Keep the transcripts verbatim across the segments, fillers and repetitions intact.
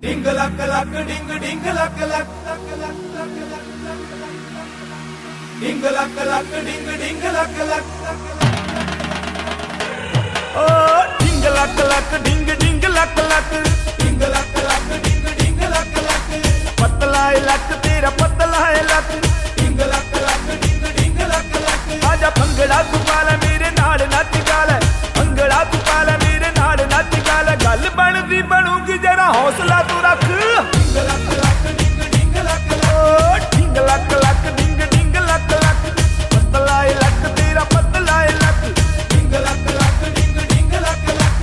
ਡਿੰਗ ਲੱਕ ਲੱਕ ਡਿੰਗ ਡਿੰਗ ਲੱਕ ਲੱਕ ਡਿੰਗ ਲੱਕ ਲੱਕ ਡਿੰਗ ਡਿੰਗ ਲੱਕ ਲੱਕ ਓ ਡਿੰਗ ਲੱਕ ਲੱਕ ਡਿੰਗ ਡਿੰਗ ਲੱਕ ਲੱਕ ਡਿੰਗ ਲੱਕ ਲੱਕ ਡਿੰਗ ਡਿੰਗ ਲੱਕ ਲੱਕ ਪਤਲਾ ਏ ਲੱਕ ਤੇਰਾ ਪਤਲਾ ਏ ਲੱਕ ਡਿੰਗ ਲੱਕ ਲੱਕ ਡਿੰਗ ਡਿੰਗ ਲੱਕ ਲੱਕ ਆਜਾ ਭੰਗੜਾ ਤੂੰ ਪਾ ਲੈ ਮੇਰੇ ਨਾਲ ਨੱਚ ਗਾ ਲੈ ਭੰਗੜਾ ਤੂੰ ਪਾ ਲੈ ਮੇਰੇ ਨਾਲ ਨੱਚ ਗਾ ਲੈ ਗੱਲ ਬਣਦੀ ਬਣੂਗੀ ਜਰਾ ਹੌਸਲਾ ਤੂੰ ਰੱਖ ਡਿੰਗ ਲੱਕ ਲੱਕ ਡਿੰਗ ਡਿੰਗ ਲੱਕ ਲੱਕ ਓ ਡਿੰਗ ਲੱਕ ਲੱਕ ਡਿੰਗ ਡਿੰਗ ਲੱਕ ਲੱਕ ਪਤਲਾ ਏ ਲੱਕ ਤੇਰਾ ਪਤਲਾ ਏ ਲੱਕ ਡਿੰਗ ਲੱਕ ਲੱਕ ਡਿੰਗ ਡਿੰਗ ਲੱਕ ਲੱਕ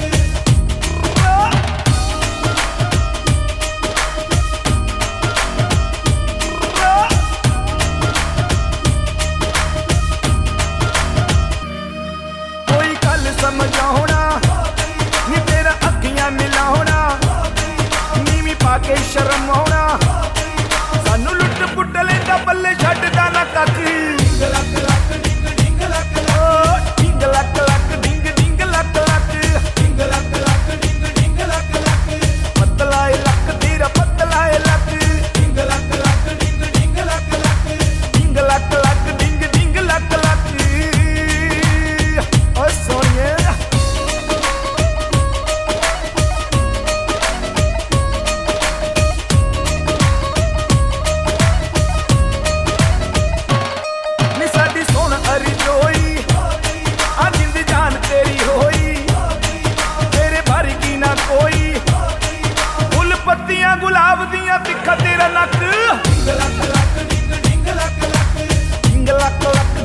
ਕੋਈ ਗੱਲ ਸਮਝ ਆਉਣਾ ਨੀ ਤੇਰਾ ਅੱਖੀਆਂ ਮਿਲਾਉਣਾ ਨੀਵੀਂ ਪਾ ਕੇ ਸ਼ਰਮ ਆਉਣਾ ਸਾਨੂੰ ਲੁੱਟ ਪੁੱਟ ਲੈਂਦਾ ਬੱਲੇ ਛੱਡਦਾ ਨਾ ਕੱਖ ਡਿੰਗ ਲੱਕ ਲੱਕ ਡਿੰਗ ਡਿੰਗ ਲੱਕ ਲੱਕ ਡਿੰਗ ਲੱਕ ਲੱਕ ਡਿੰਗ ਡਿੰਗ ਲੱਕ ਲੱਕ ਡਿੰਗ ਲੱਕ ਲੱਕ ਡਿੰਗ ਡਿੰਗ ਲੱਕ ਲੱਕ ਪਤਲਾ ਏ ਲੱਕ ਤੇਰਾ ਪਤਲਾ ਏ ਲੱਕ ਡਿੰਗ ਲੱਕ ਲੱਕ ਡਿੰਗ ਡਿੰਗ ਲੱਕ ਲੱਕ ਡਿੰਗ ਲੱਕ ਲੱਕ ਡਿੰਗ ਡਿੰਗ ਲੱਕ ਲੱਕ ਓ ਸੋਹਣੀਏ ਪੱਤੀਆਂ ਗੁਲਾਬ ਦੀਆਂ ਤਿੱਖਾ ਤੇਰਾ ਨੱਕ ਡਿੰਗ ਲੱਕ ਲੱਕ ਡਿੰਗ ਡਿੰਗ ਲੱਕ ਲੱਕ ਡਿੰਗ ਲੱਕ ਲੱਕ